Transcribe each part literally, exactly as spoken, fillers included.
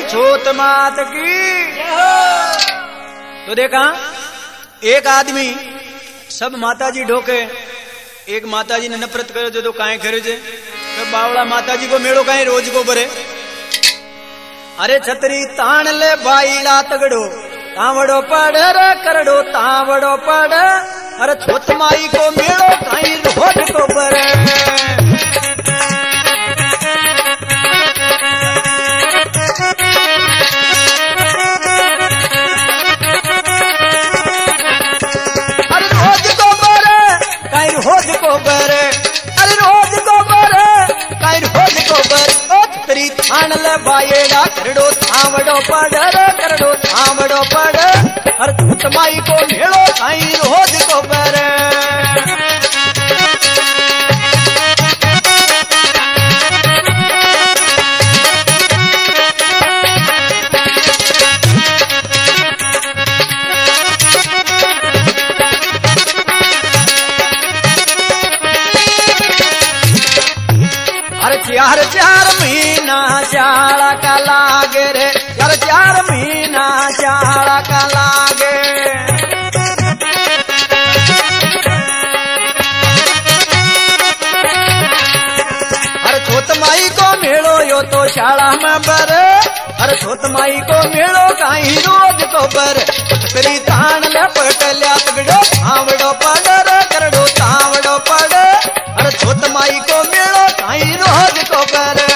छोट मात की। तो देखा एक आदमी सब माताजी ढोके, एक माताजी ने नफरत करे जो तो काहे करे जे तो बावड़ा माताजी को मेड़ो काहे रोज को भरे। अरे छतरी ताण ले बाईला तगड़ो तावड़ो पड़ रे करड़ो तावड़ो पड़। अरे छोट माई को मेड़ो काहे रोज को भरे। रोज को बरे, अरे रोज को बरे, काई रोज को बरे। ओ तेरी थान ले बायेड़ा करड़ो थावड़ो पड़ रे करड़ो थावड़ो पड़। अरे छोट माई को मेड़ो काई रोज को बरे। चार चार महीना चाड़ा का लागे रे, चार चार महीना चाड़ा का लागे। अरे छोट माई को मेड़ो यो तो शाला में बरे। अरे छोट माई को मेड़ो काई रोज को बरे। तेरी तान ले पटल्या तगड़ो तावड़ो पड़ रे करड़ो तावड़ो पड़। अरे छोट माई को मेड़ो काई रोज को बरे।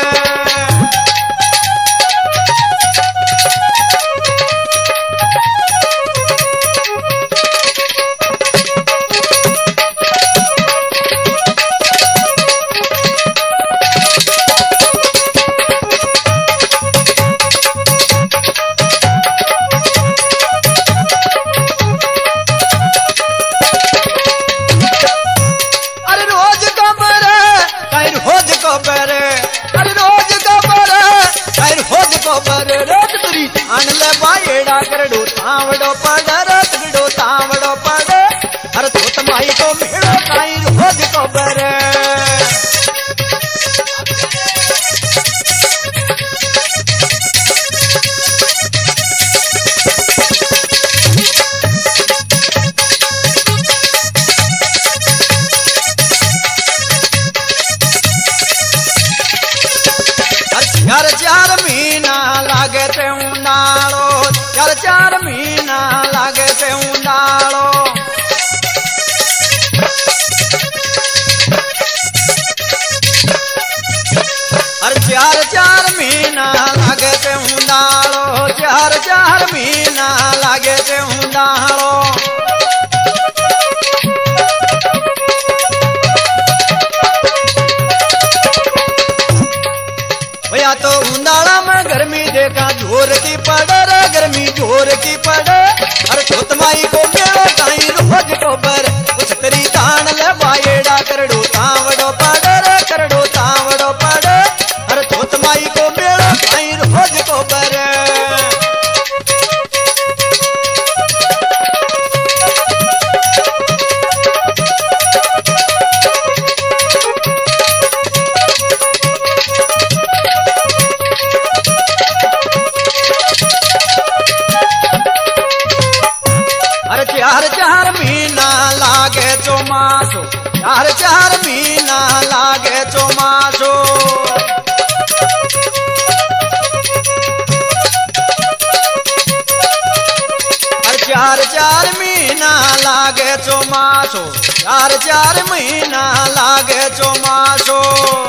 करड़ो तावड़ो पड़ रे तगड़ो तावड़ो पड़। अरे छोट माई को मेड़ो काई रोज को बरे। चार चार महीना लागे ते उनाळो, चार चार महीना लागे ते उनाळो। अरे चार चार महीना लागे ते उनाळो, चार चार महीना लागे ते उनाळो। भैया तो उनाला में गर्मी देखा जोर की पड़ रे गर्मी जोर की पड़। अरे छोट माई को मेड़ो काई रोज को बर। छतरी तान ले बायेड़ा करड़ो तावड़ो पड़ रे करड़ो तावड़ो पड़। अरे छोट माई को मेड़ो काई रोज को बर। चार चार महीना लागे चौमासो, चार चार महीना लागे चौमासो। अरे चार चार महीना लागे चौमासो, चार चार महीना लागे चौमासो।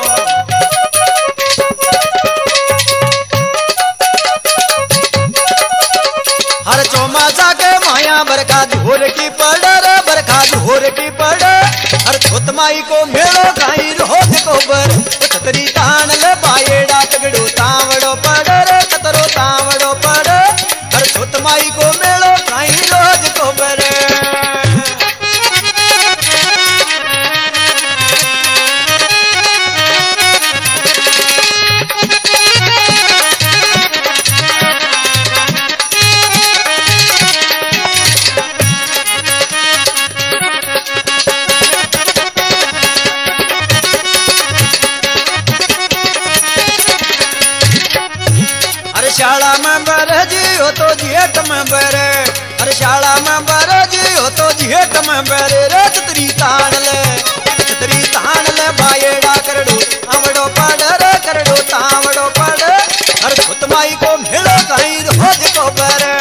हर चौमासा के माया बरखा झोर की पड़ रे बरखा झोर की पड़। हर छोट माई को मेड़ो काई रोज को बर। छतरी तान ले बायेड़ा तगड़ो तावड़ो पड़ रे कतरो तावड़ो पड़। हर छोट माई को मेड़ो काई रोज को बर। शाला में बरे जी हो तो जेठ में बरे, अरे शाला में बरे जी हो तो जेठ में बरे रे छतरी तान ले, छतरी तान ले बायेड़ा करड़ो आवड़ो पड़ रे करड़ो तावड़ो पड़, अरे खुतमाई को मिलो कहीं रोज को बरे।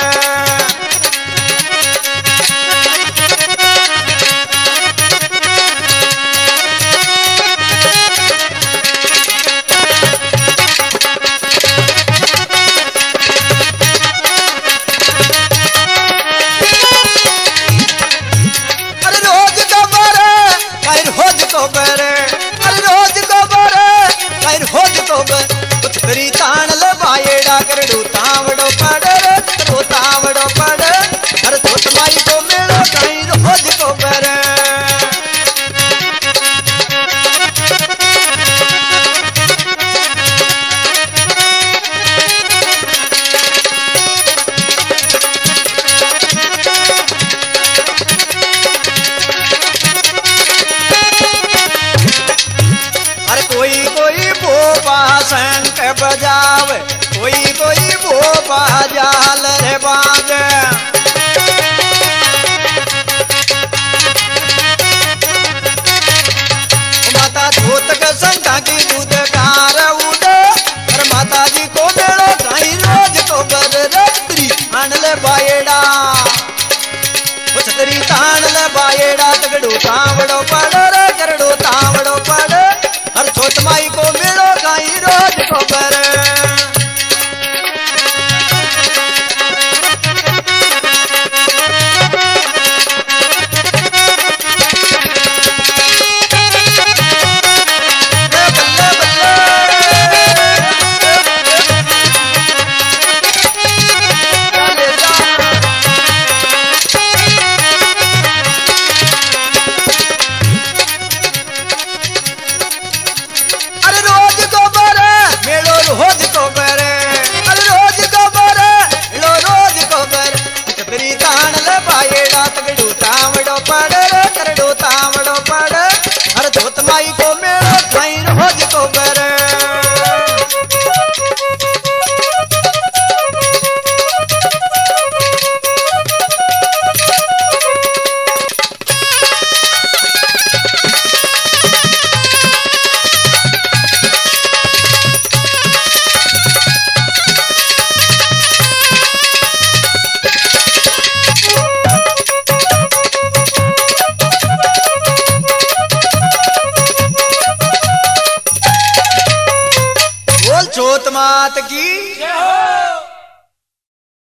छतरी तान ले बायेड़ा करड़ो तावड़ो पड़ रो तावड़ो पड़, अरे खुतमाई को मिलो कहीं रोज को बरे। कोई कोई भोपा शंख बजावे, कोई कोई भोपा जाल रे बाजे, माता धोत के शंखा की दूध कार उड़े, अरे माता जी को मेलो कहीं रोज को बर रे छतरी तान ले बायेड़ा, छतरी तान ले बायेड़ा तगड़ो तावड़ो पड़ रे करड़ो तावड़ो पड़, हर छोट माई को मिलो गाई रोज को बरे। खुतमाई को मेलो कहीं रोज को बरे। चोत मात की